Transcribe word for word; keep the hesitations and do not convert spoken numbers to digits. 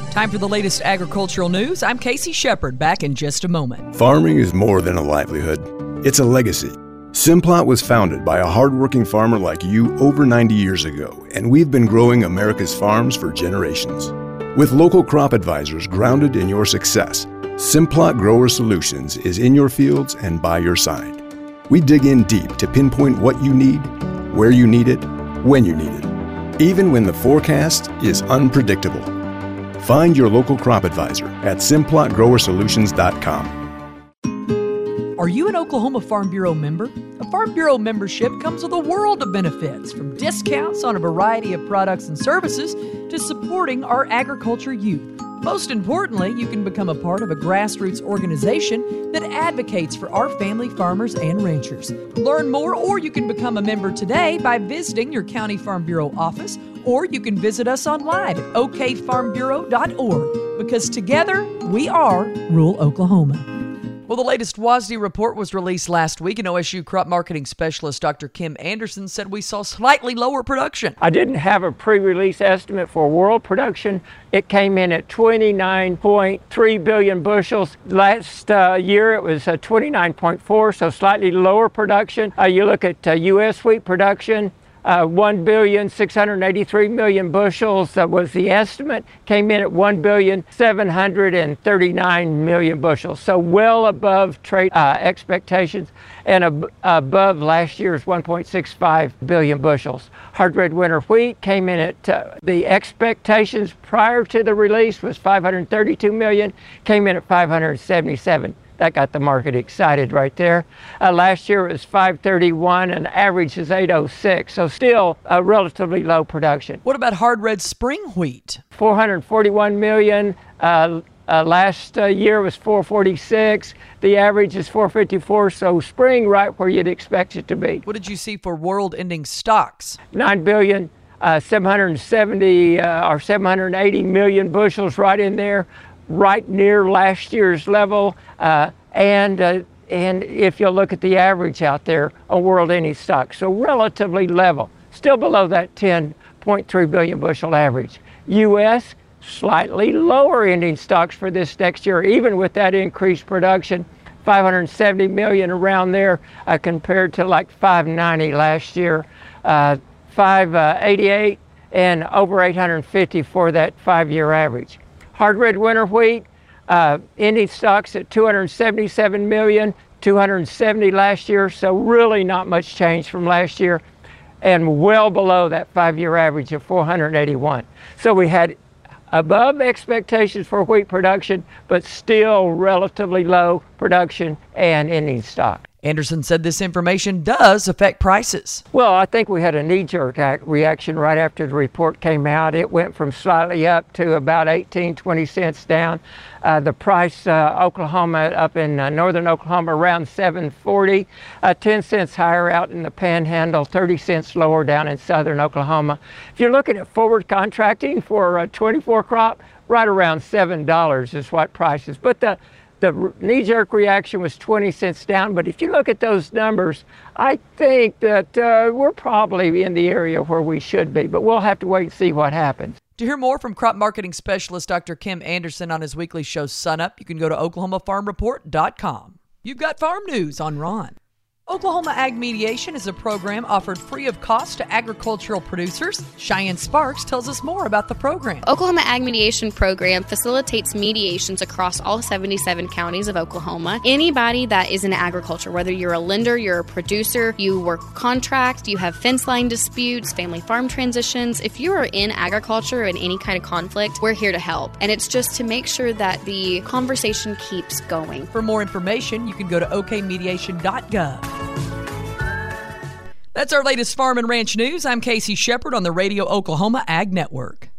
Time for the latest agricultural news. I'm Casey Shepard, back in just a moment. Farming is more than a livelihood. It's a legacy. Simplot was founded by a hardworking farmer like you over ninety years ago, and we've been growing America's farms for generations. With local crop advisors grounded in your success, Simplot Grower Solutions is in your fields and by your side. We dig in deep to pinpoint what you need, where you need it, when you need it, even when the forecast is unpredictable. Find your local crop advisor at simplot grower solutions dot com. Are you an Oklahoma Farm Bureau member? A Farm Bureau membership comes with a world of benefits, from discounts on a variety of products and services to supporting our agriculture youth. Most importantly, you can become a part of a grassroots organization that advocates for our family farmers and ranchers. Learn more, or you can become a member today by visiting your County Farm Bureau office, or you can visit us online at o k farm bureau dot org, because together we are rural Oklahoma. Well, the latest W A S D report was released last week, and O S U crop marketing specialist Doctor Kim Anderson said we saw slightly lower production. I didn't have a pre-release estimate for world production. It came in at twenty-nine point three billion bushels. Last uh, year it was uh, twenty-nine point four, so slightly lower production. Uh, you look at uh, U S wheat production, Uh, one billion six hundred eighty-three million bushels uh, was the estimate, came in at one billion seven hundred thirty-nine million bushels. So well above trade uh, expectations and ab- above last year's one point six five billion bushels. Hard red winter wheat came in at, uh, the expectations prior to the release was five hundred thirty-two million, came in at five hundred seventy-seven. That got the market excited right there. Uh, last year it was five thirty-one, and average is eight oh six, so still a relatively low production. What about hard red spring wheat? four hundred forty-one million. Uh, uh, last uh, year was four forty-six. The average is four fifty-four, so spring right where you'd expect it to be. What did you see for world ending stocks? nine billion. Uh, seven hundred seventy uh, or seven hundred eighty million bushels right in there, right near last year's level, uh, and uh, and if you look at the average out there on world ending stocks, so relatively level, still below that ten point three billion bushel average. U S slightly lower ending stocks for this next year, even with that increased production, five hundred seventy million around there uh, compared to like five ninety last year, uh, five eighty-eight, and over eight hundred fifty for that five-year average. Hard red winter wheat, uh, ending stocks at two hundred seventy-seven million, two hundred seventy last year, so really not much change from last year, and well below that five-year average of four hundred eighty-one. So we had above expectations for wheat production, but still relatively low production and ending stock. Anderson said this information does affect prices. Well, I think we had a knee-jerk reaction right after the report came out. It went from slightly up to about eighteen, twenty cents down. Uh, the price, uh, Oklahoma, up in uh, northern Oklahoma, around seven forty, uh, ten cents higher out in the Panhandle, thirty cents lower down in southern Oklahoma. If you're looking at forward contracting for a twenty-four crop, right around seven dollars is what prices. But the The knee-jerk reaction was twenty cents down, but if you look at those numbers, I think that uh, we're probably in the area where we should be, but we'll have to wait and see what happens. To hear more from crop marketing specialist Doctor Kim Anderson on his weekly show Sun Up, you can go to oklahoma farm report dot com. You've got farm news on Ron. Oklahoma Ag Mediation is a program offered free of cost to agricultural producers. Cheyenne Sparks tells us more about the program. Oklahoma Ag Mediation Program facilitates mediations across all seventy-seven counties of Oklahoma. Anybody that is in agriculture, whether you're a lender, you're a producer, you work contract, you have fence line disputes, family farm transitions, if you are in agriculture in any kind of conflict, we're here to help. And it's just to make sure that the conversation keeps going. For more information, you can go to o k mediation dot gov. That's our latest farm and ranch news. I'm Casey Shepard on the Radio Oklahoma Ag Network.